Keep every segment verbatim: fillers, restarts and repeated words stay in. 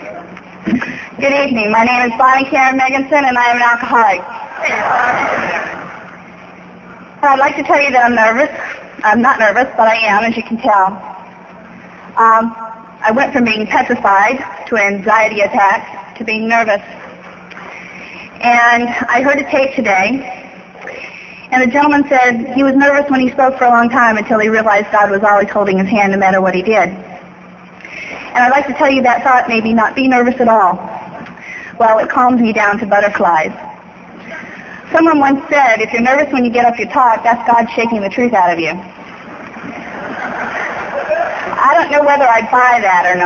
Good evening. My name is Bonnie Karen Megginson, and I am an alcoholic. I'd like to tell you that I'm nervous. I'm not nervous, but I am, as you can tell. Um, I went from being petrified to an anxiety attack to being nervous. And I heard a tape today, and the gentleman said he was nervous when he spoke for a long time until he realized God was always holding his hand no matter what he did. And I'd like to tell you that thought made me not be nervous at all. Well, it calms me down to butterflies. Someone once said, if you're nervous when you get up to talk, that's God shaking the truth out of you. I don't know whether I buy that or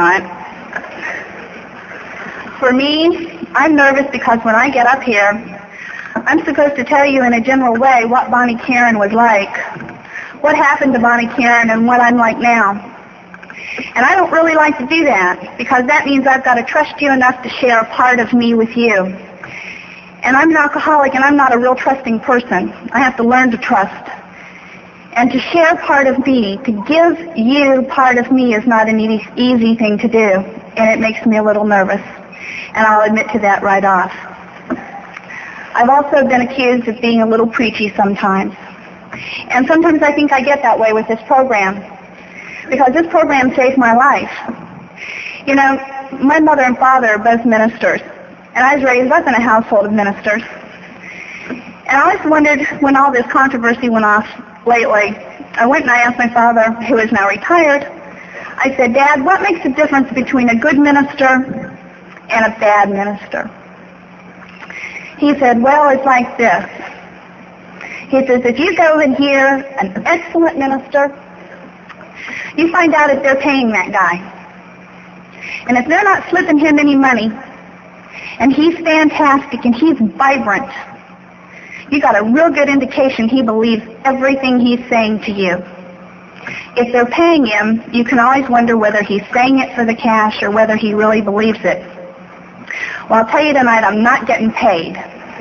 not. For me, I'm nervous because when I get up here, I'm supposed to tell you in a general way what Bonnie Karen was like, what happened to Bonnie Karen, and what I'm like now. And I don't really like to do that because that means I've got to trust you enough to share a part of me with you. And I'm an alcoholic, and I'm not a real trusting person. I have to learn to trust. And to share part of me, to give you part of me is not an easy, easy thing to do, and it makes me a little nervous. And I'll admit to that right off. I've also been accused of being a little preachy sometimes. And sometimes I think I get that way with this program, because this program saved my life. You know, my mother and father are both ministers, and I was raised up in a household of ministers. And I always wondered, when all this controversy went off lately, I went and I asked my father, who is now retired, I said, Dad, what makes the difference between a good minister and a bad minister? He said, well, it's like this. He says, if you go and hear an excellent minister, you find out if they're paying that guy. And if they're not slipping him any money, and he's fantastic and he's vibrant, you got a real good indication he believes everything he's saying to you. If they're paying him, you can always wonder whether he's saying it for the cash or whether he really believes it. Well, I'll tell you tonight, I'm not getting paid.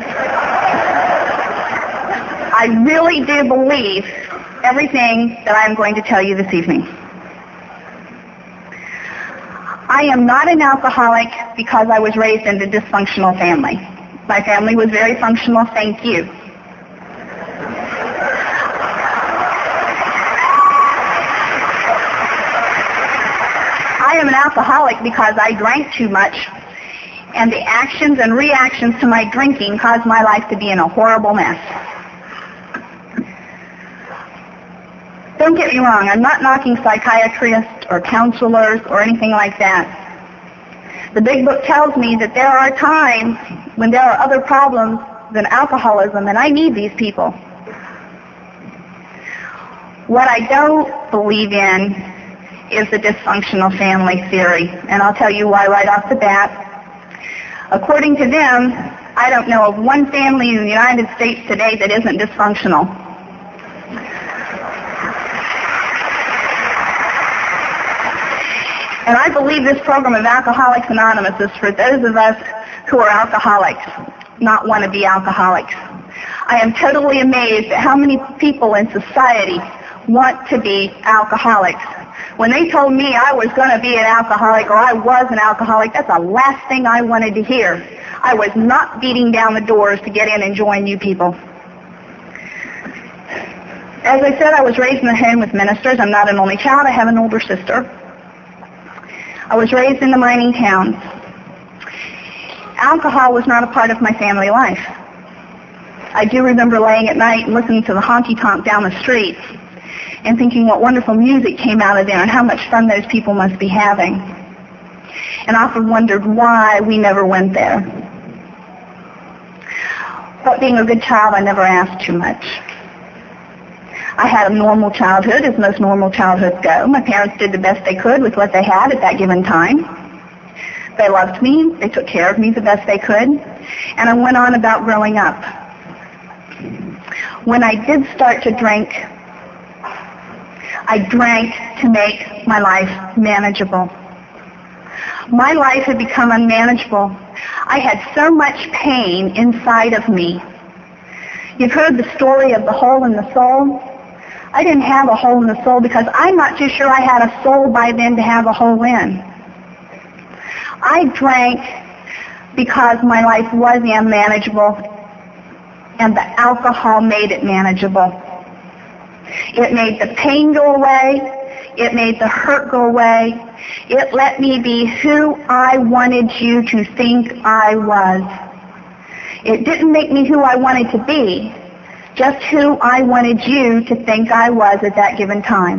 I really do believe everything that I'm going to tell you this evening. I am not an alcoholic because I was raised in a dysfunctional family. My family was very functional, thank you. I am an alcoholic because I drank too much, and the actions and reactions to my drinking caused my life to be in a horrible mess. Don't get me wrong, I'm not knocking psychiatrists or counselors or anything like that. The big book tells me that there are times when there are other problems than alcoholism, and I need these people. What I don't believe in is the dysfunctional family theory, and I'll tell you why right off the bat. According to them, I don't know of one family in the United States today that isn't dysfunctional. And I believe this program of Alcoholics Anonymous is for those of us who are alcoholics, not want-to-be alcoholics. I am totally amazed at how many people in society want to be alcoholics. When they told me I was going to be an alcoholic or I was an alcoholic, that's the last thing I wanted to hear. I was not beating down the doors to get in and join you people. As I said, I was raised in a home with ministers. I'm not an only child. I have an older sister. I was raised in the mining towns. Alcohol was not a part of my family life. I do remember laying at night and listening to the honky-tonk down the street and thinking what wonderful music came out of there and how much fun those people must be having. And I often wondered why we never went there. But being a good child, I never asked too much. I had a normal childhood, as most normal childhoods go. My parents did the best they could with what they had at that given time. They loved me. They took care of me the best they could. And I went on about growing up. When I did start to drink, I drank to make my life manageable. My life had become unmanageable. I had so much pain inside of me. You've heard the story of the hole in the soul. I didn't have a hole in the soul because I'm not too sure I had a soul by then to have a hole in. I drank because my life was unmanageable, and the alcohol made it manageable. It made the pain go away. It made the hurt go away. It let me be who I wanted you to think I was. It didn't make me who I wanted to be, just who I wanted you to think I was at that given time.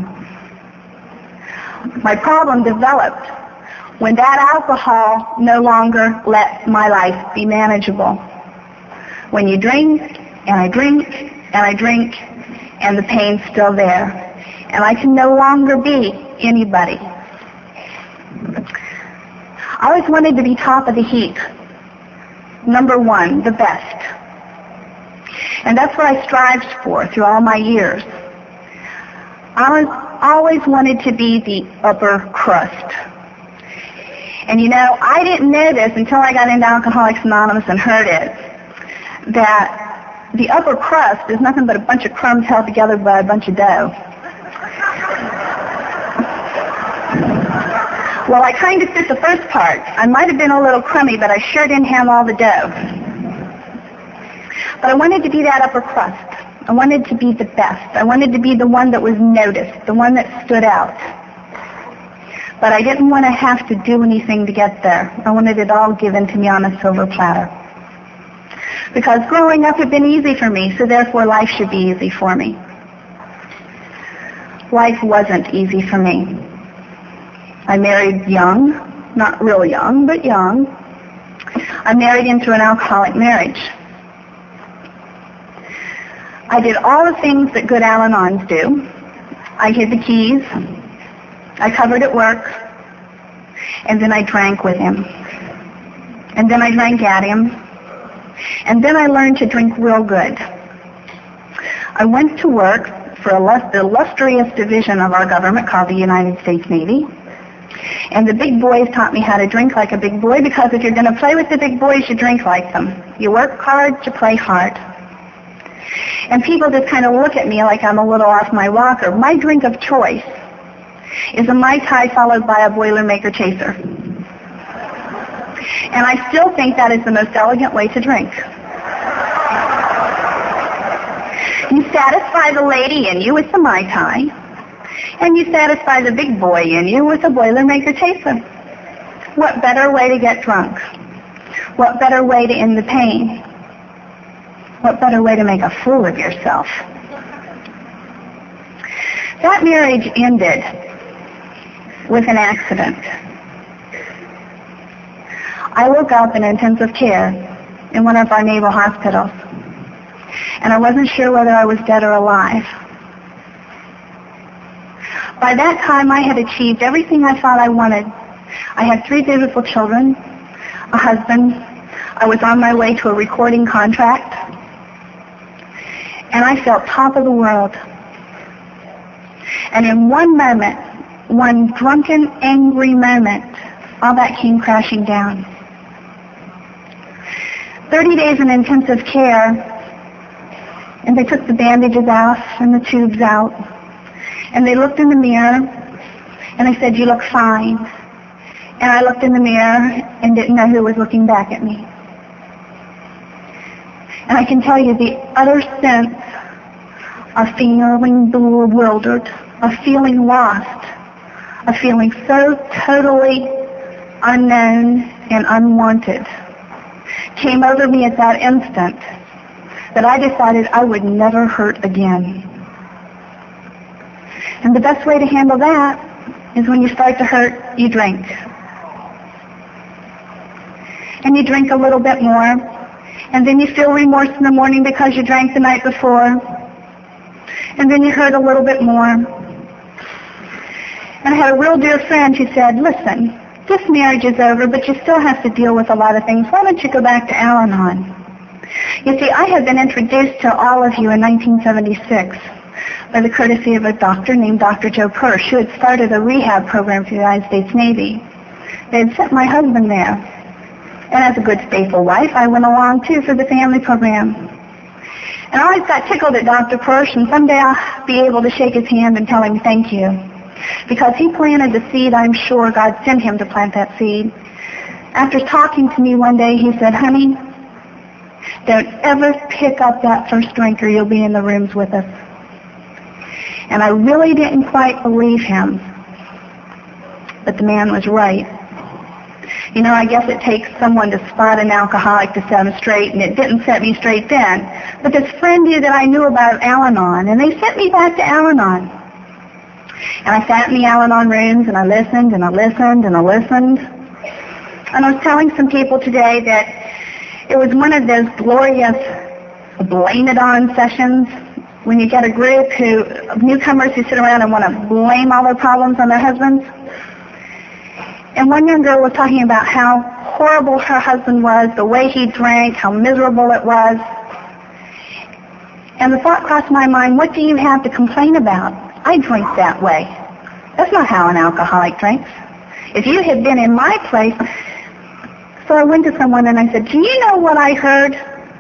My problem developed when that alcohol no longer let my life be manageable. When you drink, and I drink, and I drink, and the pain's still there, and I can no longer be anybody. I always wanted to be top of the heap, number one, the best. And that's what I strived for through all my years. I was, always wanted to be the upper crust. And you know, I didn't know this until I got into Alcoholics Anonymous and heard it, that the upper crust is nothing but a bunch of crumbs held together by a bunch of dough. Well, I kind of fit the first part. I might have been a little crummy, but I sure didn't have all the dough. But I wanted to be that upper crust. I wanted to be the best. I wanted to be the one that was noticed, the one that stood out. But I didn't want to have to do anything to get there. I wanted it all given to me on a silver platter. Because growing up had been easy for me, so therefore life should be easy for me. Life wasn't easy for me. I married young, not real young, but young. I married into an alcoholic marriage. I did all the things that good Al-Anons do. I hid the keys. I covered at work. And then I drank with him. And then I drank at him. And then I learned to drink real good. I went to work for a, the illustrious division of our government called the United States Navy. And the big boys taught me how to drink like a big boy, because if you're going to play with the big boys, you drink like them. You work hard, you play hard. And people just kind of look at me like I'm a little off my rocker. My drink of choice is a Mai Tai followed by a Boilermaker Chaser. And I still think that is the most elegant way to drink. You satisfy the lady in you with the Mai Tai, and you satisfy the big boy in you with a Boilermaker Chaser. What better way to get drunk? What better way to end the pain? What better way to make a fool of yourself? That marriage ended with an accident. I woke up in intensive care in one of our naval hospitals, and I wasn't sure whether I was dead or alive. By that time, I had achieved everything I thought I wanted. I had three beautiful children, a husband. I was on my way to a recording contract, and I felt top of the world. And in one moment, one drunken, angry moment, all that came crashing down. Thirty days in intensive care, and they took the bandages out and the tubes out. And they looked in the mirror, and I said, "You look fine." And I looked in the mirror and didn't know who was looking back at me. And I can tell you the utter sense of feeling bewildered, of feeling lost, of feeling so totally unknown and unwanted came over me at that instant that I decided I would never hurt again. And the best way to handle that is when you start to hurt, you drink. And you drink a little bit more, and then you feel remorse in the morning because you drank the night before, and then you hurt a little bit more. And I had a real dear friend who said, "Listen, this marriage is over, but you still have to deal with a lot of things. Why don't you go back to Al-Anon?" You see, I had been introduced to all of you in nineteen seventy-six by the courtesy of a doctor named Doctor Joe Persh, who had started a rehab program for the United States Navy. They had sent my husband there. And as a good faithful wife, I went along too for the family program. And I always got tickled at Doctor Persh, and someday I'll be able to shake his hand and tell him thank you. Because he planted the seed, I'm sure God sent him to plant that seed. After talking to me one day, he said, honey, don't ever pick up that first drink or you'll be in the rooms with us. And I really didn't quite believe him. But the man was right. You know, I guess it takes someone to spot an alcoholic to set him straight, and it didn't set me straight then. But this friend knew that I knew about Al-Anon, and they sent me back to Al-Anon. And I sat in the Al-Anon rooms, and I listened, and I listened, and I listened. And I was telling some people today that it was one of those glorious blame-it-on sessions when you get a group who, of newcomers who sit around and want to blame all their problems on their husbands. And one young girl was talking about how horrible her husband was, the way he drank, how miserable it was. And the thought crossed my mind, what do you have to complain about? I drink that way. That's not how an alcoholic drinks. If you had been in my place, so I went to someone and I said, do you know what I heard?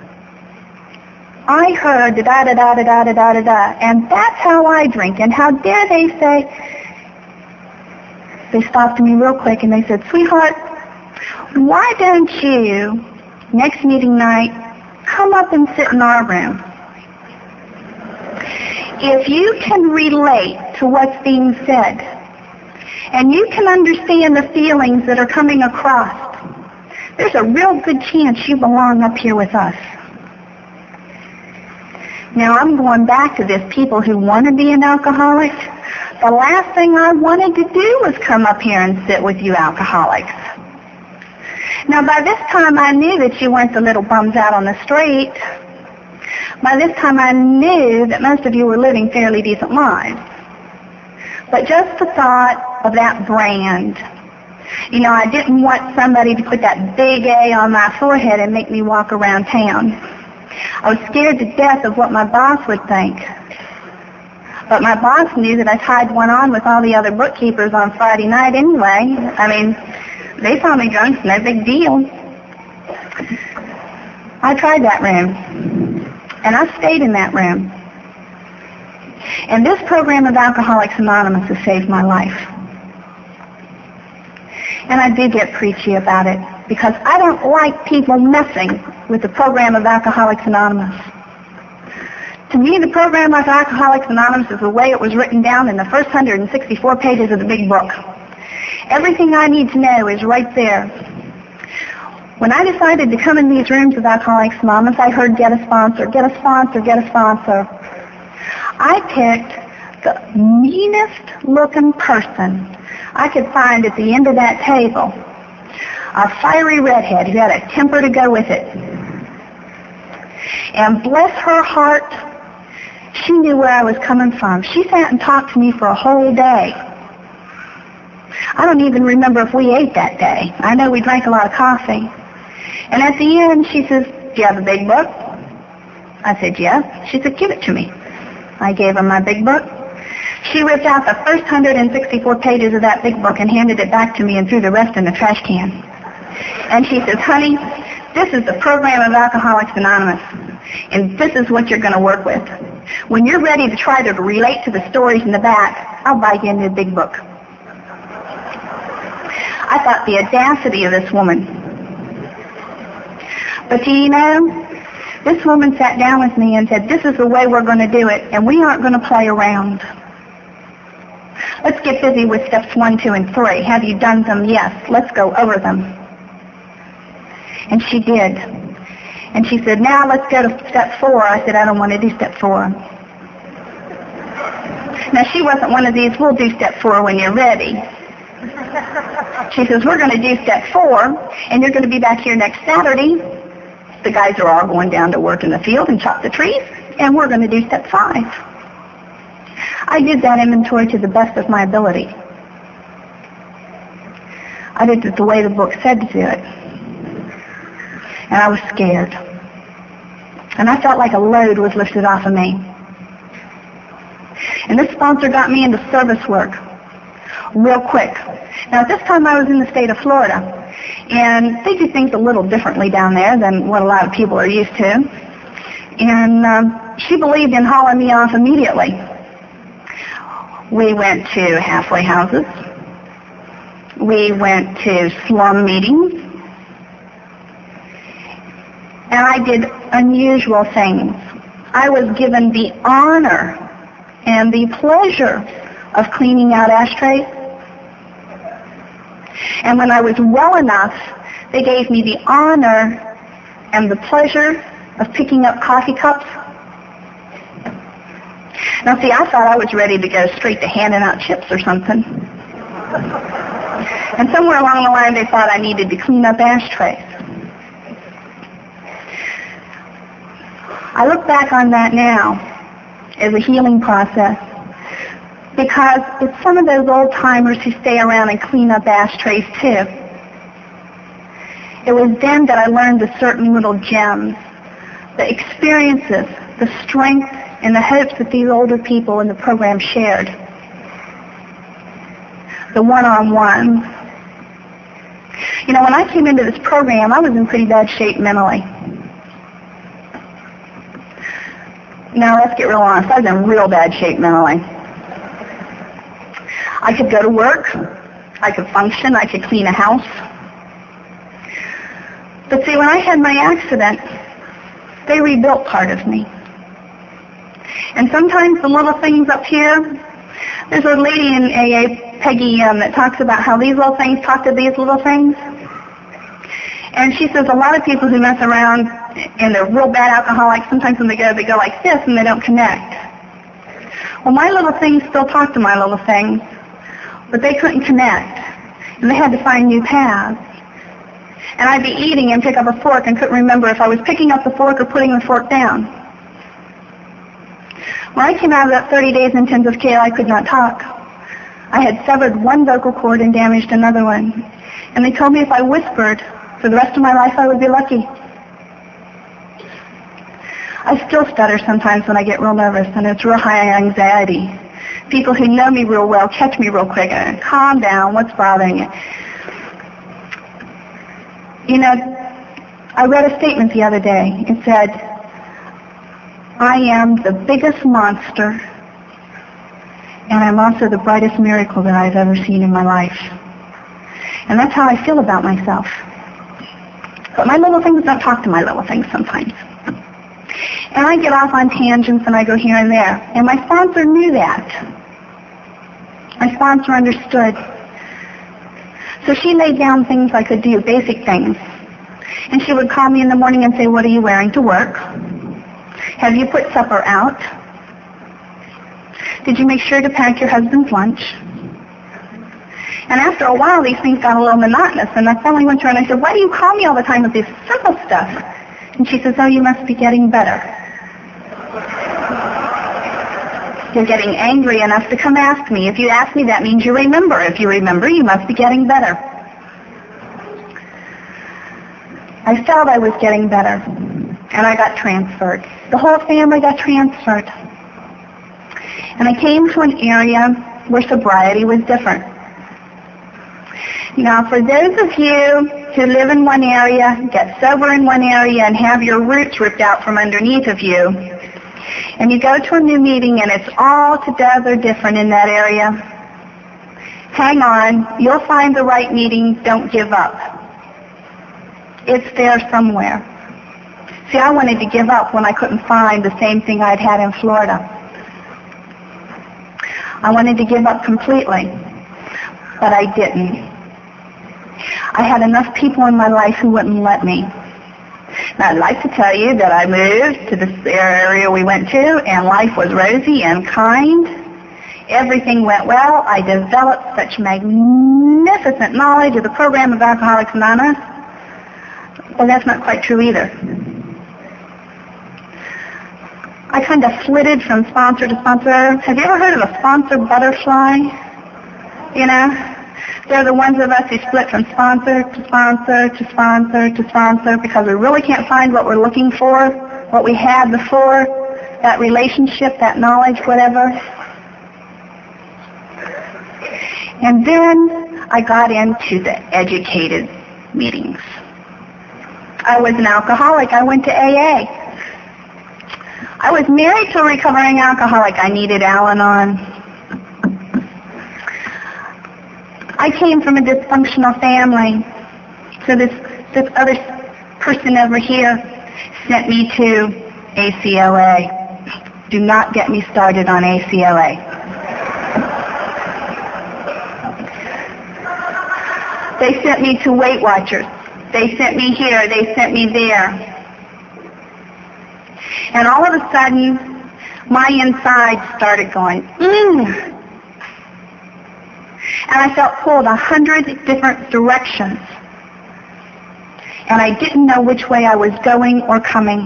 I heard da-da-da-da-da-da-da-da, and that's how I drink. And how dare they say... They stopped me real quick and they said, sweetheart, why don't you, next meeting night, come up and sit in our room? If you can relate to what's being said, and you can understand the feelings that are coming across, there's a real good chance you belong up here with us. Now, I'm going back to this people who want to be an alcoholic. The last thing I wanted to do was come up here and sit with you alcoholics. Now, by this time, I knew that you weren't the little bums out on the street. By this time, I knew that most of you were living fairly decent lives. But just the thought of that brand, you know, I didn't want somebody to put that big A on my forehead and make me walk around town. I was scared to death of what my boss would think. But my boss knew that I tied one on with all the other bookkeepers on Friday night anyway. I mean, they saw me drunk, no big deal. I tried that room, and I stayed in that room. And this program of Alcoholics Anonymous has saved my life. And I do get preachy about it, because I don't like people messing with the program of Alcoholics Anonymous. To me, the program of Alcoholics Anonymous is the way it was written down in the first one hundred sixty-four pages of the big book. Everything I need to know is right there. When I decided to come in these rooms of Alcoholics Anonymous, I heard get a sponsor, get a sponsor, get a sponsor. I picked the meanest looking person I could find at the end of that table. A fiery redhead who had a temper to go with it. And bless her heart, she knew where I was coming from. She sat and talked to me for a whole day. I don't even remember if we ate that day. I know we drank a lot of coffee. And at the end, she says, do you have a big book? I said, yeah. She said, give it to me. I gave her my big book. She ripped out the first one hundred sixty-four pages of that big book and handed it back to me and threw the rest in the trash can. And she says, honey, this is the program of Alcoholics Anonymous, and this is what you're going to work with. When you're ready to try to relate to the stories in the back, I'll buy you a new big book. I thought the audacity of this woman. But do you know, this woman sat down with me and said, this is the way we're going to do it, and we aren't going to play around. Let's get busy with steps one, two, and three. Have you done them? Yes. Let's go over them. And she did. And she said, now let's go to step four. I said, I don't want to do step four. Now, she wasn't one of these, we'll do step four when you're ready. She says, we're going to do step four, and you're going to be back here next Saturday. The guys are all going down to work in the field and chop the trees, and we're going to do step five. I did that inventory to the best of my ability. I did it the way the book said to do it. And I was scared. And I felt like a load was lifted off of me. And this sponsor got me into service work real quick. Now, at this time, I was in the state of Florida. And they do things a little differently down there than what a lot of people are used to. And um, she believed in hauling me off immediately. We went to halfway houses. We went to slum meetings. and I did unusual things. I was given the honor and the pleasure of cleaning out ashtrays. And when I was well enough, they gave me the honor and the pleasure of picking up coffee cups. Now see, I thought I was ready to go straight to handing out chips or something. And somewhere along the line they thought I needed to clean up ashtrays. I look back on that now as a healing process because it's some of those old timers who stay around and clean up ashtrays too. It was then that I learned the certain little gems, the experiences, the strength, and the hopes that these older people in the program shared. The one-on-ones. You know, when I came into this program, I was in pretty bad shape mentally. Now, let's get real honest. I was in real bad shape mentally. I could go to work. I could function. I could clean a house. But see, when I had my accident, they rebuilt part of me. And sometimes the little things up here, there's a lady in A A, Peggy, um, that talks about how these little things talk to these little things. And she says a lot of people who mess around and they're real bad alcoholics, sometimes when they go, they go like this and they don't connect. Well, my little things still talk to my little things, but they couldn't connect. And they had to find new paths. And I'd be eating and pick up a fork and couldn't remember if I was picking up the fork or putting the fork down. When I came out of that thirty days intensive care, I could not talk. I had severed one vocal cord and damaged another one. And they told me if I whispered for the rest of my life, I would be lucky. I still stutter sometimes when I get real nervous, and it's real high anxiety. People who know me real well catch me real quick and calm down, what's bothering you? You know, I read a statement the other day. It said, I am the biggest monster, and I'm also the brightest miracle that I've ever seen in my life. And that's how I feel about myself. But my little things don't talk to my little things sometimes. And I get off on tangents and I go here and there. And my sponsor knew that. My sponsor understood. So she laid down things I could do, basic things. And she would call me in the morning and say, what are you wearing to work? Have you put supper out? Did you make sure to pack your husband's lunch? And after a while, these things got a little monotonous. And I finally went to her and I said, why do you call me all the time with this simple stuff? And she says, oh, you must be getting better. You're getting angry enough to come ask me. If you ask me, that means you remember. If you remember, you must be getting better. I felt I was getting better, and I got transferred. The whole family got transferred. And I came to an area where sobriety was different. Now, for those of you who live in one area, get sober in one area, and have your roots ripped out from underneath of you, and you go to a new meeting and it's altogether different in that area, hang on. You'll find the right meeting. Don't give up. It's there somewhere. See, I wanted to give up when I couldn't find the same thing I'd had in Florida. I wanted to give up completely, but I didn't. I had enough people in my life who wouldn't let me. Now, I'd like to tell you that I moved to this area we went to, and life was rosy and kind. Everything went well. I developed such magnificent knowledge of the program of Alcoholics Anonymous. Well, that's not quite true either. I kind of flitted from sponsor to sponsor. Have you ever heard of a sponsor butterfly? You know? They're the ones of us who split from sponsor to sponsor to sponsor to sponsor because we really can't find what we're looking for, what we had before, that relationship, that knowledge, whatever. And then I got into the educated meetings. I was an alcoholic. I went to A A. I was married to a recovering alcoholic. I needed Al-Anon. I came from a dysfunctional family. So this this other person over here sent me to A C L A. Do not get me started on A C L A. They sent me to Weight Watchers. They sent me here. They sent me there. And all of a sudden, my inside started going, mmm. And I felt pulled a hundred different directions. And I didn't know which way I was going or coming.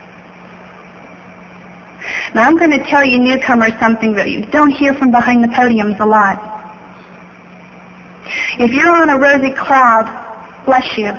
Now I'm going to tell you newcomers something that you don't hear from behind the podiums a lot. If you're on a rosy cloud, bless you.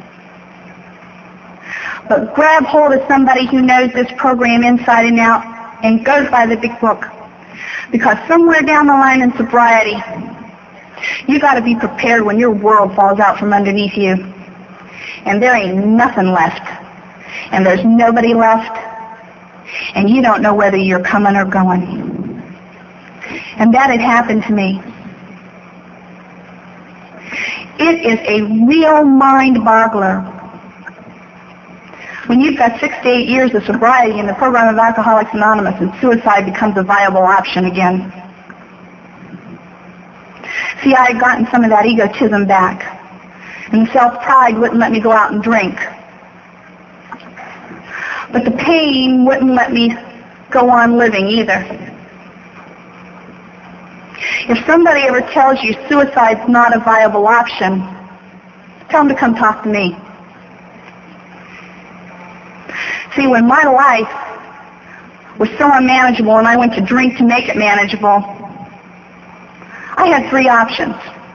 But grab hold of somebody who knows this program inside and out and goes by the big book. Because somewhere down the line in sobriety, you got to be prepared when your world falls out from underneath you. And there ain't nothing left. And there's nobody left. And you don't know whether you're coming or going. And that had happened to me. It is a real mind-boggler. When you've got six to eight years of sobriety in the program of Alcoholics Anonymous and suicide becomes a viable option again. See, I had gotten some of that egotism back. And self-pride wouldn't let me go out and drink. But the pain wouldn't let me go on living either. If somebody ever tells you suicide's not a viable option, tell them to come talk to me. See, when my life was so unmanageable and I went to drink to make it manageable, I had three options.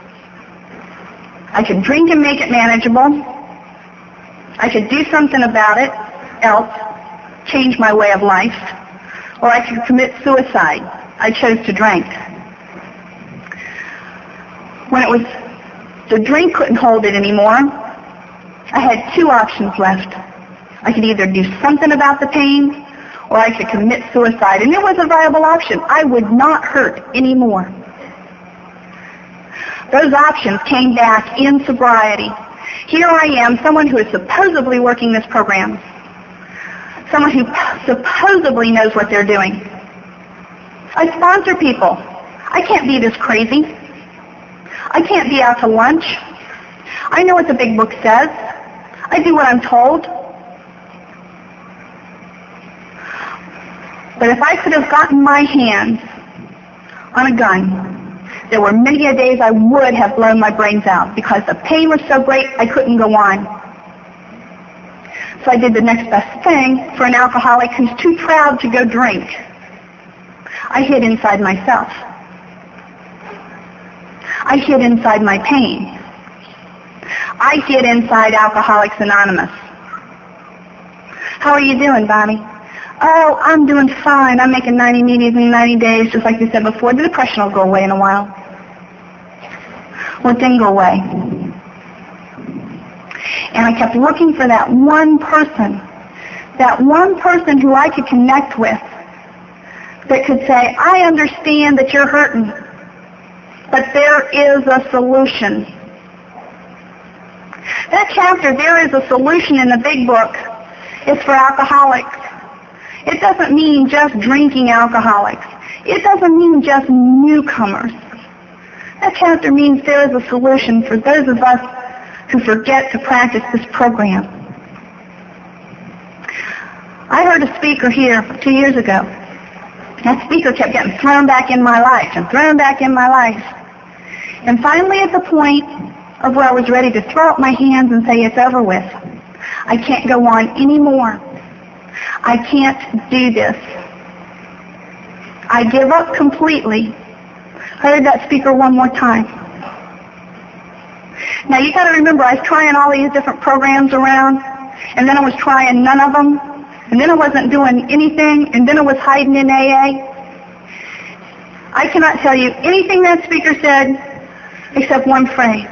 I could drink and make it manageable. I could do something about it, else, change my way of life, or I could commit suicide. I chose to drink. When it was, the drink couldn't hold it anymore, I had two options left. I could either do something about the pain, or I could commit suicide. And it was a viable option. I would not hurt anymore. Those options came back in sobriety. Here I am, someone who is supposedly working this program. Someone who supposedly knows what they're doing. I sponsor people. I can't be this crazy. I can't be out to lunch. I know what the big book says. I do what I'm told. But if I could have gotten my hands on a gun, there were many a days I would have blown my brains out because the pain was so great I couldn't go on. So I did the next best thing for an alcoholic who's too proud to go drink. I hid inside myself. I hid inside my pain. I hid inside Alcoholics Anonymous. How are you doing, Bonnie? Oh, I'm doing fine. I'm making ninety meetings in ninety days, just like you said before. The depression will go away in a while. Well, it didn't go away. And I kept looking for that one person, that one person who I could connect with that could say, I understand that you're hurting, but there is a solution. That chapter, There is a Solution, in the big book, is for alcoholics. It doesn't mean just drinking alcoholics. It doesn't mean just newcomers. That chapter means there is a solution for those of us who forget to practice this program. I heard a speaker here two years ago. That speaker kept getting thrown back in my life and thrown back in my life. And finally at the point of where I was ready to throw up my hands and say, it's over with. I can't go on anymore. I can't do this. I give up completely. I heard that speaker one more time. Now you got to remember, I was trying all these different programs around, and then I was trying none of them, and then I wasn't doing anything, and then I was hiding in A A. I cannot tell you anything that speaker said except one phrase.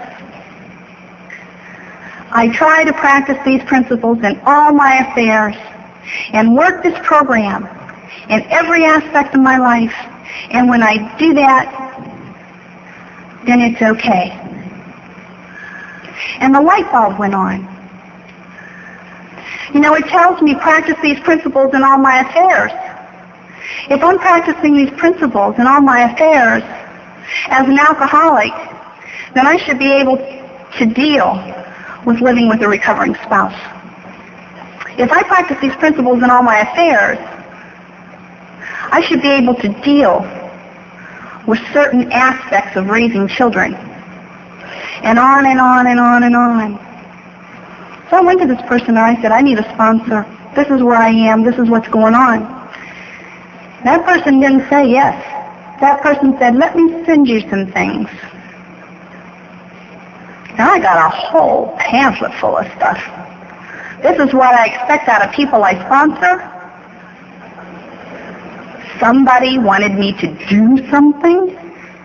I try to practice these principles in all my affairs and work this program in every aspect of my life. And when I do that, then it's okay. And the light bulb went on. You know, it tells me practice these principles in all my affairs. If I'm practicing these principles in all my affairs as an alcoholic, then I should be able to deal with living with a recovering spouse. If I practice these principles in all my affairs, I should be able to deal with certain aspects of raising children. And on and on and on and on. So I went to this person and I said, I need a sponsor. This is where I am. This is what's going on. That person didn't say yes. That person said, let me send you some things. Now I got a whole pamphlet full of stuff. This is what I expect out of people I sponsor. Somebody wanted me to do something.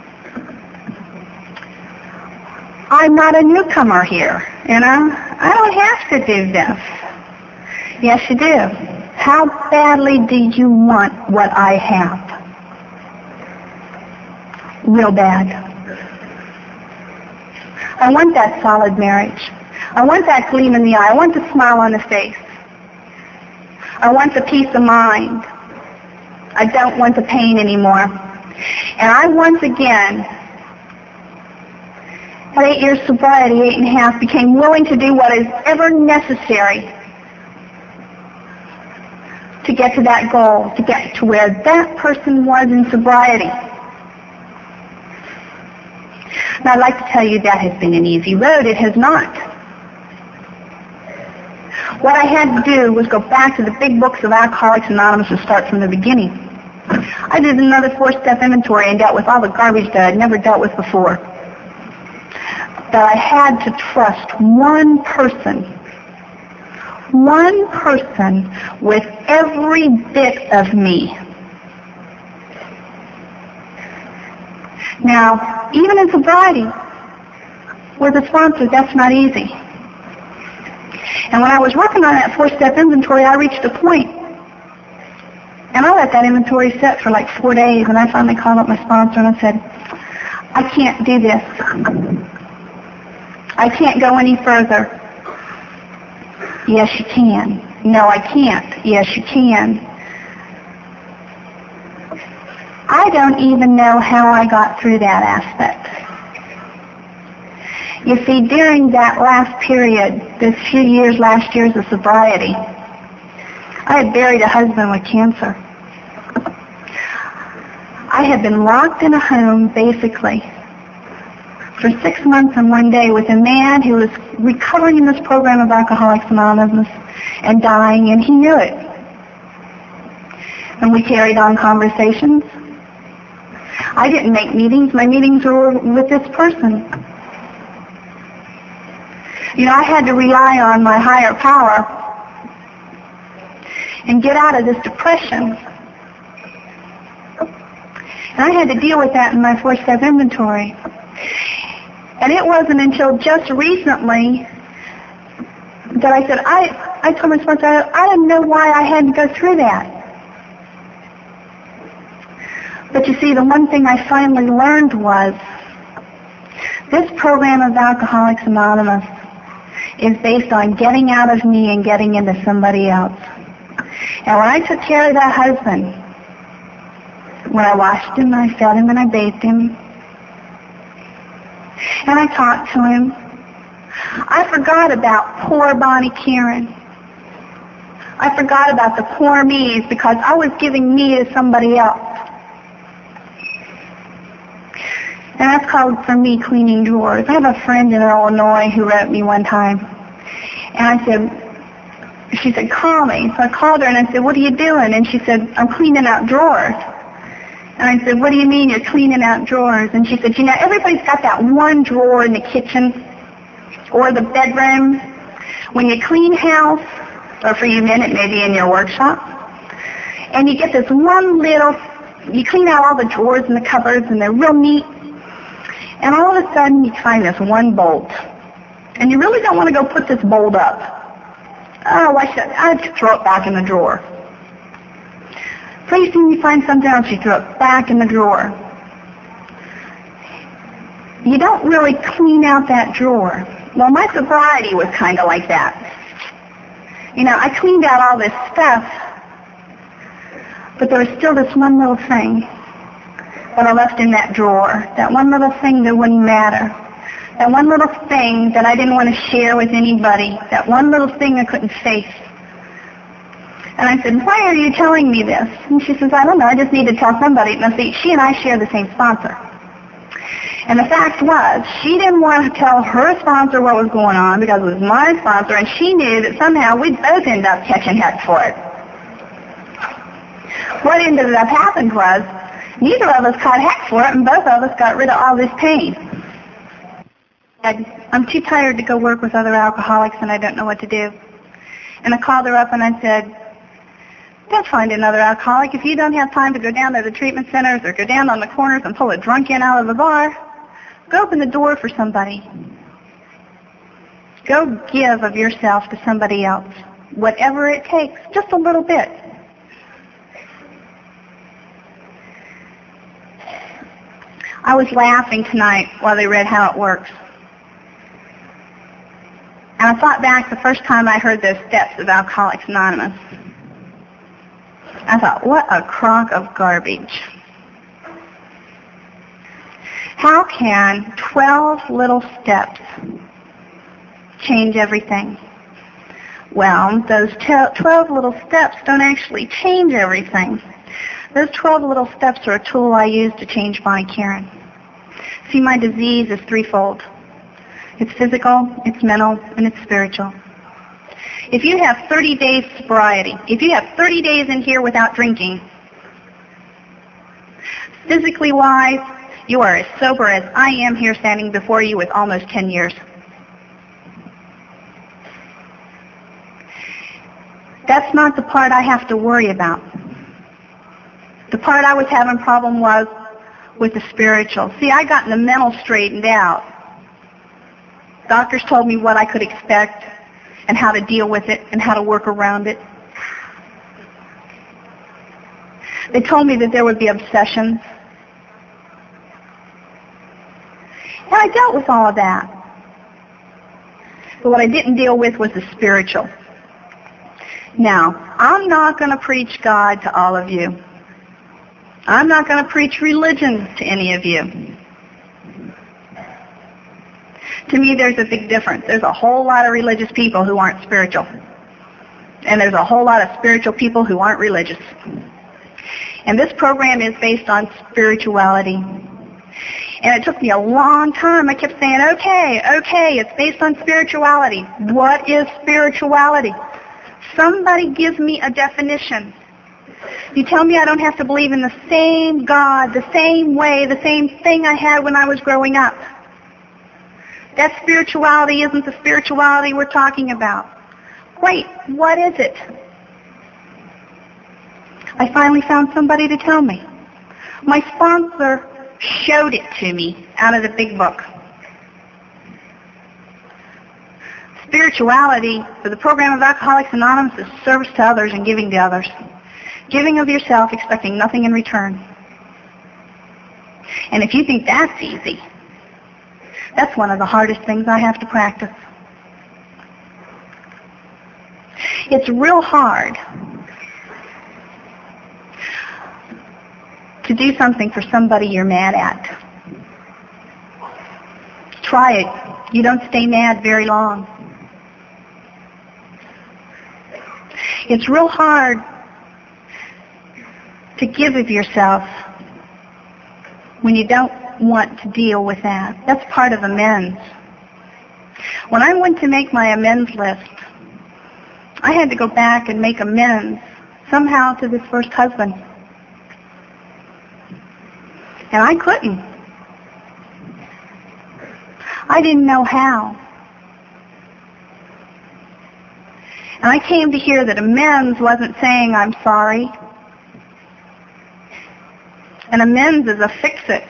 I'm not a newcomer here, you know. I don't have to do this. Yes, you do. How badly do you want what I have? Real bad. I want that solid marriage. I want that gleam in the eye. I want the smile on the face. I want the peace of mind. I don't want the pain anymore. And I once again, at eight years sobriety, eight and a half, became willing to do what is ever necessary to get to that goal, to get to where that person was in sobriety. Now, I'd like to tell you that has been an easy road. It has not. What I had to do was go back to the big books of Alcoholics Anonymous and start from the beginning. I did another four-step inventory and dealt with all the garbage that I'd never dealt with before. That I had to trust one person, one person with every bit of me. Now, even in sobriety, with a sponsor, that's not easy. And when I was working on that four-step inventory, I reached a point, and I let that inventory sit for like four days, and I finally called up my sponsor and I said, I can't do this. I can't go any further. Yes, you can. No, I can't. Yes, you can. I don't even know how I got through that aspect. You see, during that last period, this few years, last years of sobriety, I had buried a husband with cancer. I had been locked in a home, basically, for six months and one day with a man who was recovering in this program of Alcoholics Anonymous and dying, and he knew it. And we carried on conversations. I didn't make meetings. My meetings were with this person. You know, I had to rely on my higher power and get out of this depression. And I had to deal with that in my four-step inventory. And it wasn't until just recently that I said, I, I told my sponsor, I, I didn't know why I had to go through that. But you see, the one thing I finally learned was this program of Alcoholics Anonymous is based on getting out of me and getting into somebody else. And when I took care of that husband, when I washed him, I fed him, and I bathed him, and I talked to him, I forgot about poor Bonnie Karen. I forgot about the poor me's because I was giving me to somebody else. And that's called, for me, cleaning drawers. I have a friend in Illinois who wrote me one time. And I said, she said, call me. So I called her and I said, what are you doing? And she said, I'm cleaning out drawers. And I said, what do you mean you're cleaning out drawers? And she said, you know, everybody's got that one drawer in the kitchen or the bedroom. When you clean house, or for you men, it may be in your workshop, and you get this one little, you clean out all the drawers and the cupboards, and they're real neat. And all of a sudden, you find this one bolt. And you really don't want to go put this bolt up. Oh, why should I? I'd throw it back in the drawer. Pretty soon you find something else, you throw it back in the drawer. You don't really clean out that drawer. Well, my sobriety was kind of like that. You know, I cleaned out all this stuff, but there was still this one little thing that I left in that drawer, that one little thing that wouldn't matter, that one little thing that I didn't want to share with anybody, that one little thing I couldn't face. And I said, why are you telling me this? And she says, I don't know, I just need to tell somebody. Now see, she and I share the same sponsor. And the fact was, she didn't want to tell her sponsor what was going on because it was my sponsor, and she knew that somehow we'd both end up catching heck for it. What ended up happening was, neither of us caught heck for it, and both of us got rid of all this pain. I'm too tired to go work with other alcoholics, and I don't know what to do. And I called her up and I said, don't find another alcoholic. If you don't have time to go down to the treatment centers or go down on the corners and pull a drunk in out of the bar, go open the door for somebody. Go give of yourself to somebody else, whatever it takes, just a little bit. I was laughing tonight while they read How It Works. And I thought back the first time I heard those steps of Alcoholics Anonymous. I thought, what a crock of garbage. How can twelve little steps change everything? Well, those twelve little steps don't actually change everything. Those twelve little steps are a tool I use to change Bonnie Karen. See, my disease is threefold. It's physical, it's mental, and it's spiritual. If you have thirty days sobriety, if you have thirty days in here without drinking, physically wise, you are as sober as I am here standing before you with almost ten years. That's not the part I have to worry about. The part I was having problem was with the spiritual. See, I got the mental straightened out. Doctors told me what I could expect and how to deal with it and how to work around it. They told me that there would be obsessions. And I dealt with all of that. But what I didn't deal with was the spiritual. Now, I'm not going to preach God to all of you. I'm not going to preach religion to any of you. To me, there's a big difference. There's a whole lot of religious people who aren't spiritual. And there's a whole lot of spiritual people who aren't religious. And this program is based on spirituality. And it took me a long time. I kept saying, okay, okay, it's based on spirituality. What is spirituality? Somebody gives me a definition. You tell me I don't have to believe in the same God, the same way, the same thing I had when I was growing up. That spirituality isn't the spirituality we're talking about. Wait, what is it? I finally found somebody to tell me. My sponsor showed it to me out of the big book. Spirituality for the program of Alcoholics Anonymous is service to others and giving to others. Giving of yourself, expecting nothing in return. And if you think that's easy, that's one of the hardest things I have to practice. It's real hard to do something for somebody you're mad at. Try it. You don't stay mad very long. It's real hard to give of yourself when you don't want to deal with that. That's part of amends. When I went to make my amends list, I had to go back and make amends somehow to this first husband. And I couldn't. I didn't know how. And I came to hear that amends wasn't saying I'm sorry. And amends is a fix-it.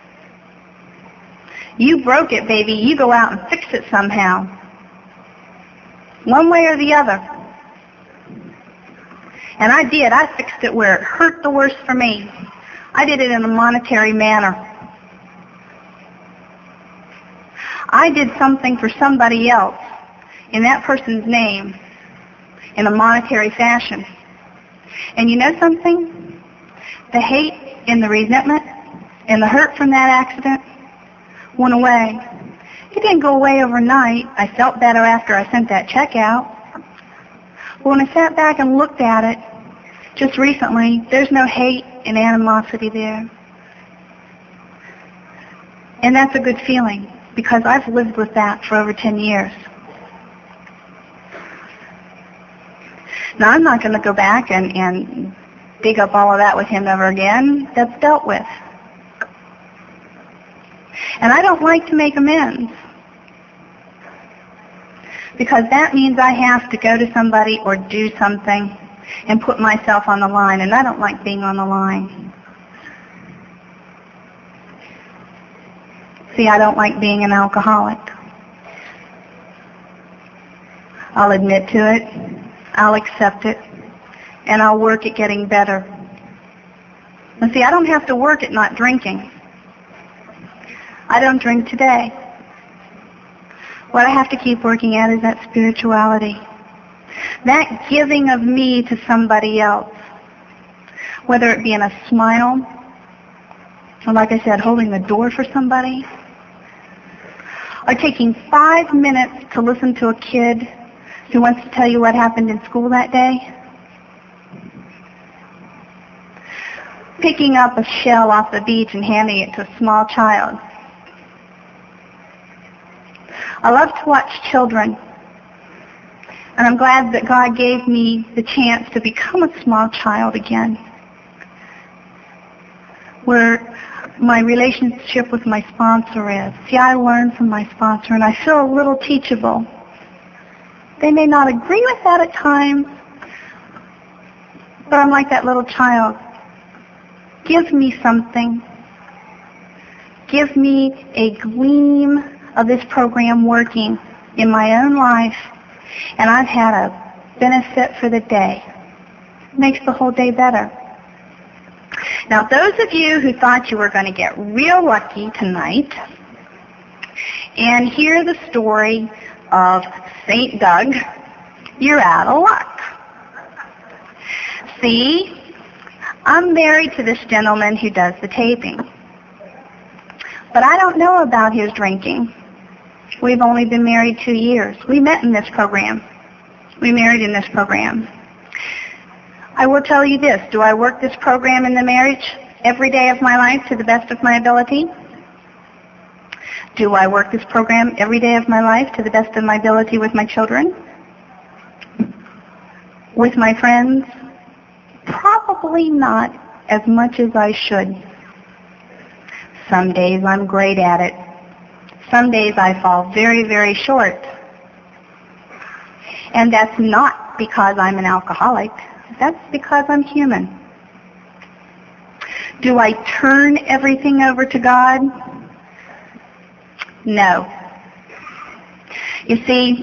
You broke it, baby. You go out and fix it somehow. One way or the other. And I did. I fixed it where it hurt the worst for me. I did it in a monetary manner. I did something for somebody else in that person's name. in a monetary fashion. And you know something? The hate and the resentment and the hurt from that accident went away. It didn't go away overnight. I felt better after I sent that check out. But when I sat back and looked at it just recently, there's no hate and animosity there. And that's a good feeling because I've lived with that for over ten years. Now, I'm not going to go back and, and dig up all of that with him ever again. That's dealt with. And I don't like to make amends because that means I have to go to somebody or do something and put myself on the line, and I don't like being on the line. See, I don't like being an alcoholic. I'll admit to it. I'll accept it, and I'll work at getting better. And see, I don't have to work at not drinking. I don't drink today. What I have to keep working at is that spirituality, that giving of me to somebody else, whether it be in a smile, or like I said, holding the door for somebody, or taking five minutes to listen to a kid who wants to tell you what happened in school that day, picking up a shell off the beach and handing it to a small child. I love to watch children, and I'm glad that God gave me the chance to become a small child again, where my relationship with my sponsor is. See, I learn from my sponsor, and I feel a little teachable. They may not agree with that at times, but I'm like that little child. Give me something. Give me a gleam of this program working in my own life, and I've had a benefit for the day. It makes the whole day better. Now, those of you who thought you were going to get real lucky tonight and hear the story of Saint Doug, you're out of luck. See, I'm married to this gentleman who does the taping, but I don't know about his drinking. We've only been married two years. We met in this program. We married in this program. I will tell you this. Do I work this program in the marriage every day of my life to the best of my ability? Do I work this program every day of my life to the best of my ability with my children? With my friends? Probably not as much as I should. Some days I'm great at it. Some days I fall very, very short. And that's not because I'm an alcoholic. That's because I'm human. Do I turn everything over to God? No. You see,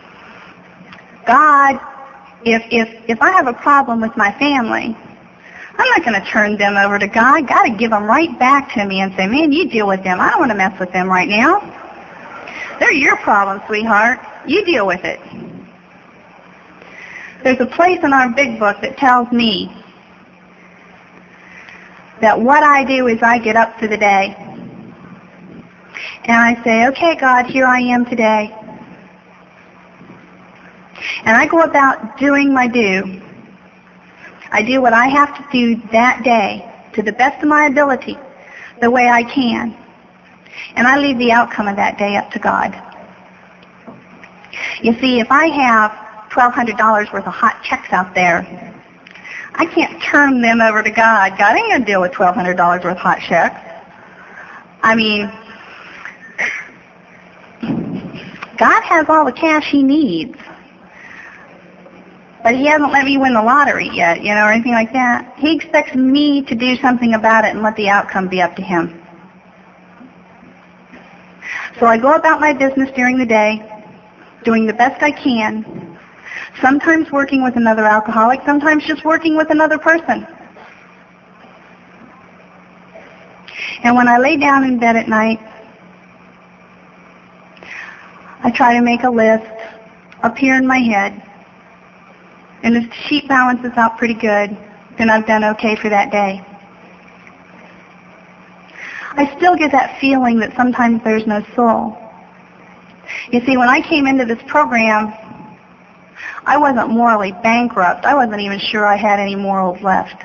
God, if if if I have a problem with my family, I'm not going to turn them over to God. God to give them right back to me and say, man, you deal with them. I don't want to mess with them right now. They're your problem, sweetheart. You deal with it. There's a place in our big book that tells me that what I do is I get up for the day and I say, okay, God, here I am today. And I go about doing my due. I do what I have to do that day to the best of my ability, the way I can. And I leave the outcome of that day up to God. You see, if I have twelve hundred dollars worth of hot checks out there, I can't turn them over to God. God ain't going to deal with twelve hundred dollars worth of hot checks. I mean, God has all the cash he needs. But he hasn't let me win the lottery yet, you know, or anything like that. He expects me to do something about it and let the outcome be up to him. So I go about my business during the day, doing the best I can, sometimes working with another alcoholic, sometimes just working with another person. And when I lay down in bed at night, I try to make a list up here in my head And if the sheet balances out pretty good, then I've done okay for that day. I still get that feeling that sometimes there's no soul. You see, when I came into this program, I wasn't morally bankrupt. I wasn't even sure I had any morals left.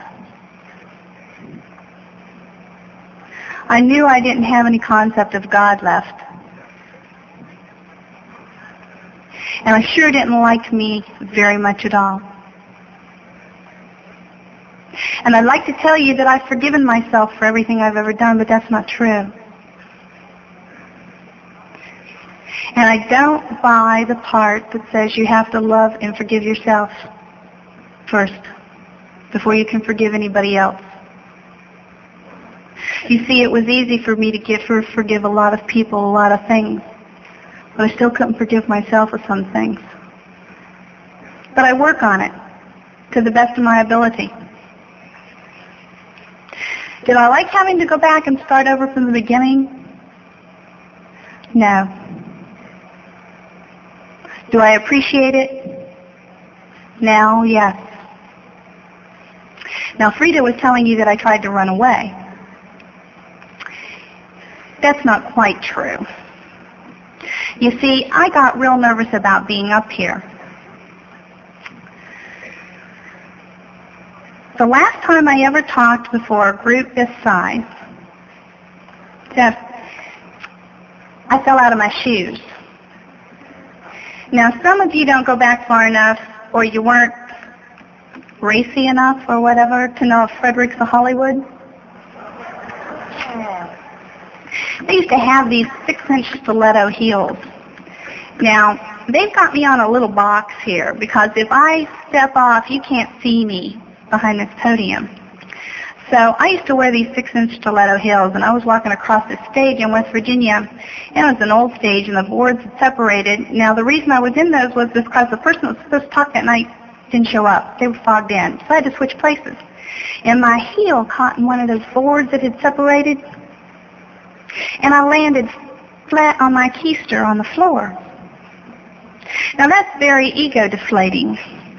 I knew I didn't have any concept of God left. And I sure didn't like me very much at all. And I'd like to tell you that I've forgiven myself for everything I've ever done, but that's not true. And I don't buy the part that says you have to love and forgive yourself first before you can forgive anybody else. You see, it was easy for me to give for, forgive a lot of people, a lot of things, but I still couldn't forgive myself for some things. But I work on it to the best of my ability. Did I like having to go back and start over from the beginning? No. Do I appreciate it? Now, yes. Now, Frida was telling you that I tried to run away. That's not quite true. You see, I got real nervous about being up here. The last time I ever talked before a group this size, Jeff, I fell out of my shoes. Now, some of you don't go back far enough, or you weren't racy enough or whatever to know of Fredericks of Hollywood. They used to have these six-inch stiletto heels. Now, they've got me on a little box here because if I step off, you can't see me behind this podium. So I used to wear these six-inch stiletto heels, and I was walking across the stage in West Virginia, and it was an old stage, and the boards had separated. Now, the reason I was in those was because the person that was supposed to talk that night didn't show up. They were fogged in, so I had to switch places. And my heel caught in one of those boards that had separated, and I landed flat on my keister on the floor. Now, that's very ego-deflating.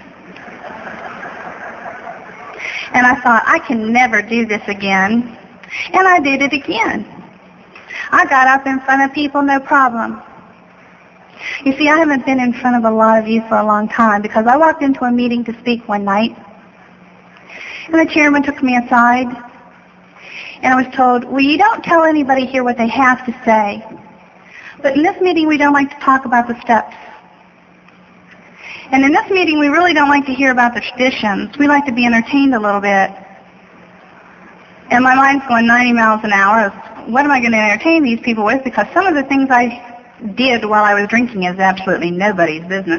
And I thought, I can never do this again. And I did it again. I got up in front of people, no problem. You see, I haven't been in front of a lot of you for a long time because I walked into a meeting to speak one night, and the chairman took me aside, and I was told, well, you don't tell anybody here what they have to say. But in this meeting, we don't like to talk about the steps. And in this meeting, we really don't like to hear about the traditions. We like to be entertained a little bit. And my mind's going ninety miles an hour. What am I going to entertain these people with? Because some of the things I did while I was drinking is absolutely nobody's business.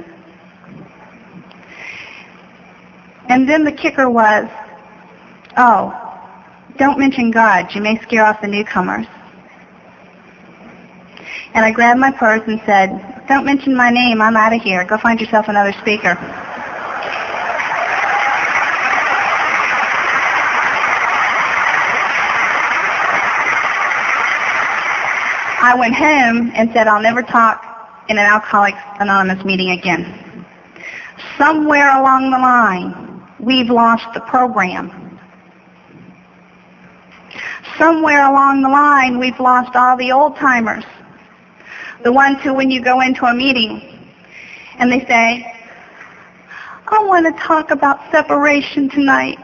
And then the kicker was, oh, don't mention God. You may scare off the newcomers. And I grabbed my purse and said, don't mention my name. I'm out of here. Go find yourself another speaker. I went home and said, I'll never talk in an Alcoholics Anonymous meeting again. Somewhere along the line, we've lost the program. Somewhere along the line, we've lost all the old-timers. The ones who, when you go into a meeting and they say, I want to talk about separation tonight.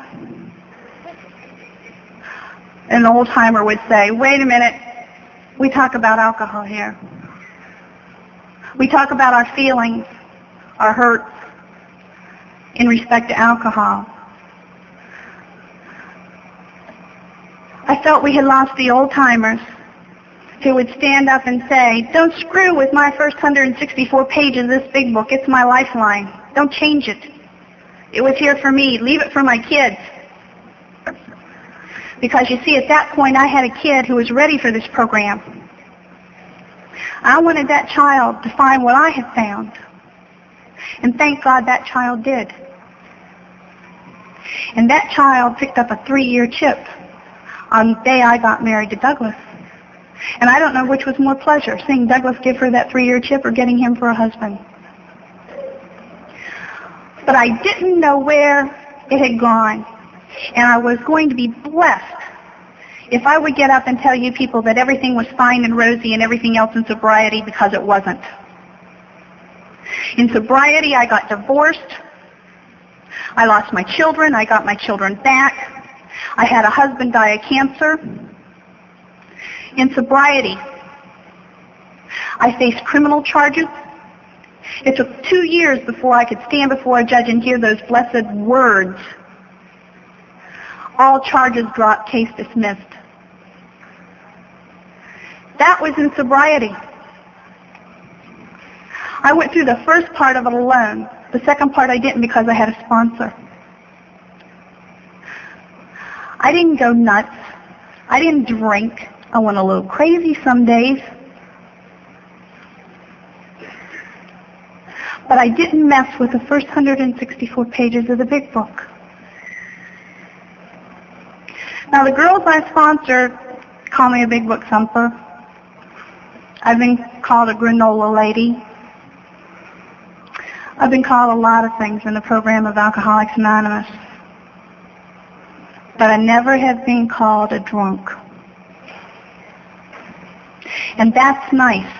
And the old-timer would say, wait a minute, we talk about alcohol here. We talk about our feelings, our hurts, in respect to alcohol. I felt we had lost the old-timers who would stand up and say, don't screw with my first one hundred sixty-four pages of this big book. It's my lifeline. Don't change it. It was here for me. Leave it for my kids. Because you see, at that point, I had a kid who was ready for this program. I wanted that child to find what I had found. And thank God that child did. And that child picked up a three-year chip on the day I got married to Douglas. And I don't know which was more pleasure, seeing Douglas give her that three-year chip or getting him for a husband. But I didn't know where it had gone. And I was going to be blessed if I would get up and tell you people that everything was fine and rosy and everything else in sobriety, because it wasn't. In sobriety, I got divorced. I lost my children. I got my children back. I had a husband die of cancer. In sobriety, I faced criminal charges. It took two years before I could stand before a judge and hear those blessed words. All charges dropped, case dismissed. That was in sobriety. I went through the first part of it alone. The second part I didn't because I had a sponsor. I didn't go nuts. I didn't drink. I went a little crazy some days. But I didn't mess with the first one hundred sixty-four pages of the big book. Now, the girls I sponsor call me a big book thumper. I've been called a granola lady. I've been called a lot of things in the program of Alcoholics Anonymous. But I never have been called a drunk. And that's nice.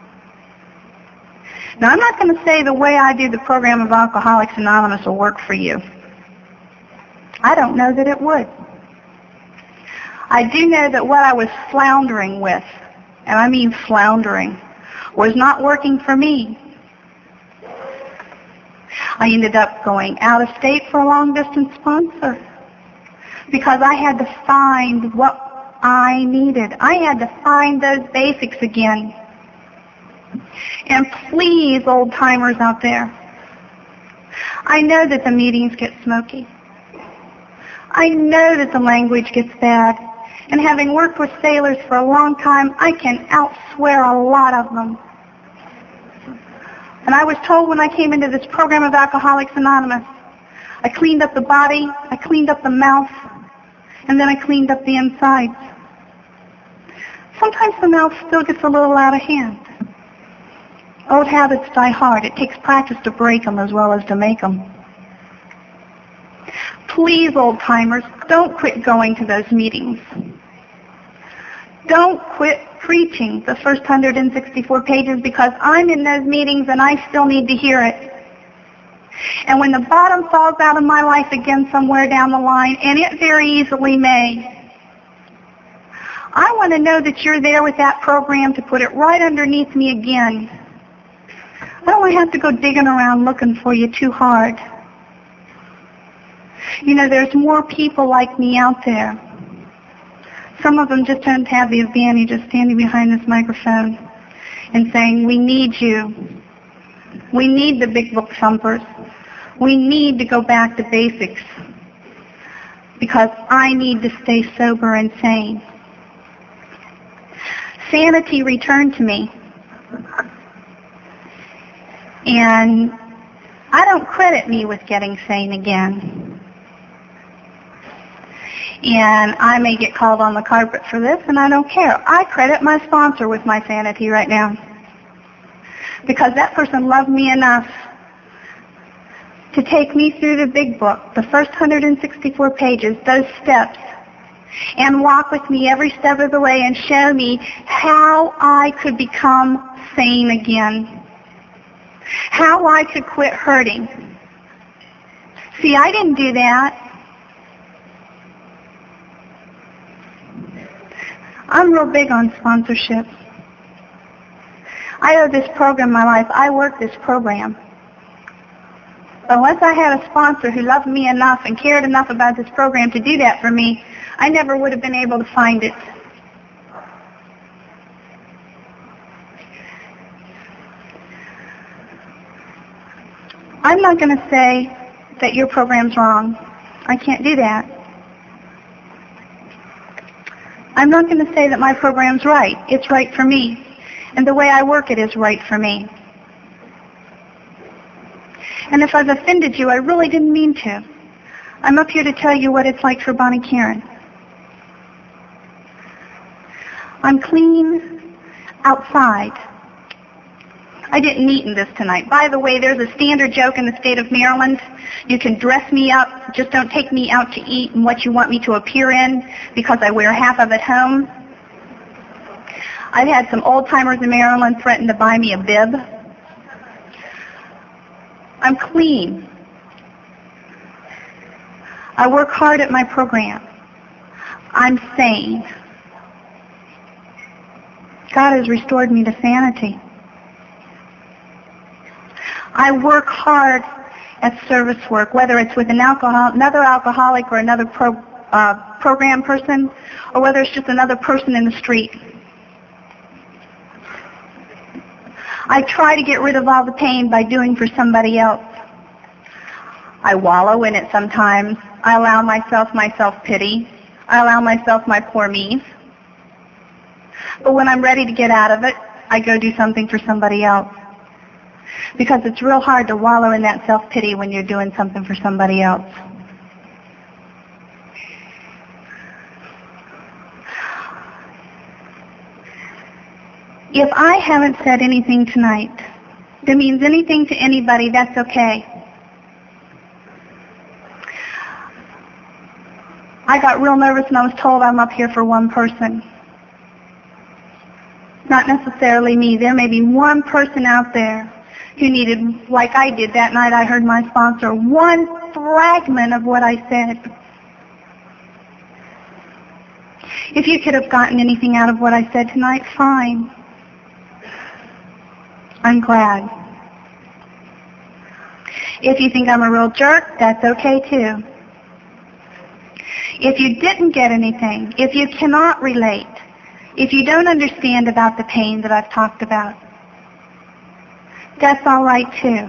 Now, I'm not going to say the way I do the program of Alcoholics Anonymous will work for you. I don't know that it would. I do know that what I was floundering with, and I mean floundering, was not working for me. I ended up going out of state for a long-distance sponsor because I had to find what I needed. I had to find those basics again. And please, old-timers out there, I know that the meetings get smoky. I know that the language gets bad. And having worked with sailors for a long time, I can outswear a lot of them. And I was told when I came into this program of Alcoholics Anonymous, I cleaned up the body, I cleaned up the mouth, and then I cleaned up the insides. Sometimes the mouth still gets a little out of hand. Old habits die hard. It takes practice to break them as well as to make them. Please, old-timers, don't quit going to those meetings. Don't quit preaching the first one hundred sixty-four pages because I'm in those meetings and I still need to hear it. And when the bottom falls out of my life again somewhere down the line, and it very easily may, I want to know that you're there with that program to put it right underneath me again. I don't want to have to go digging around looking for you too hard. You know, there's more people like me out there. Some of them just don't have the advantage of standing behind this microphone and saying, we need you. We need the big book thumpers. We need to go back to basics because I need to stay sober and sane. Sanity returned to me. And I don't credit me with getting sane again. And I may get called on the carpet for this, and I don't care. I credit my sponsor with my sanity right now. Because that person loved me enough to take me through the big book, the first one hundred sixty-four pages, those steps, and walk with me every step of the way and show me how I could become sane again. How I could quit hurting. See, I didn't do that. I'm real big on sponsorship. I owe this program my life. I work this program. But unless I had a sponsor who loved me enough and cared enough about this program to do that for me, I never would have been able to find it. I'm not going to say that your program's wrong. I can't do that. I'm not going to say that my program's right. It's right for me. And the way I work it is right for me. And if I've offended you, I really didn't mean to. I'm up here to tell you what it's like for Bonnie Karen. I'm clean outside. I didn't eat in this tonight. By the way, there's a standard joke in the state of Maryland. You can dress me up, just don't take me out to eat in what you want me to appear in because I wear half of it home. I've had some old-timers in Maryland threaten to buy me a bib. I'm clean. I work hard at my program. I'm sane. God has restored me to sanity. I work hard at service work, whether it's with an alcohol, another alcoholic or another pro, uh, program person, or whether it's just another person in the street. I try to get rid of all the pain by doing for somebody else. I wallow in it sometimes. I allow myself my self-pity. I allow myself my poor me. But when I'm ready to get out of it, I go do something for somebody else. Because it's real hard to wallow in that self-pity when you're doing something for somebody else. If I haven't said anything tonight that means anything to anybody, that's okay. I got real nervous and I was told I'm up here for one person. Not necessarily me. There may be one person out there who needed, like I did that night I heard my sponsor, one fragment of what I said. If you could have gotten anything out of what I said tonight, fine. I'm glad. If you think I'm a real jerk, that's okay too. If you didn't get anything, if you cannot relate, if you don't understand about the pain that I've talked about, that's all right too.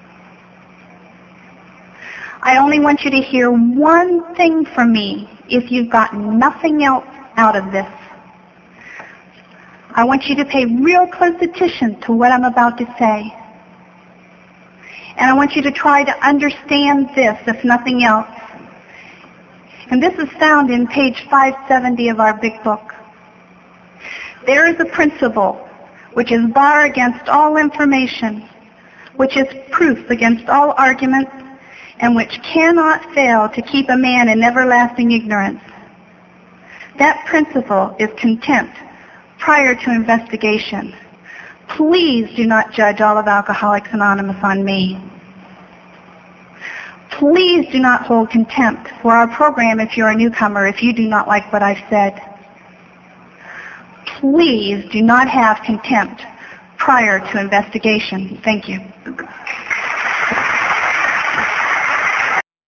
I only want you to hear one thing from me if you've got nothing else out of this. I want you to pay real close attention to what I'm about to say. And I want you to try to understand this, if nothing else. And this is found in page five seventy of our big book. There is a principle which is bar against all information, which is proof against all arguments, and which cannot fail to keep a man in everlasting ignorance. That principle is contempt prior to investigation. Please do not judge all of Alcoholics Anonymous on me. Please do not hold contempt for our program if you're a newcomer, if you do not like what I've said. Please do not have contempt prior to investigation. Thank you.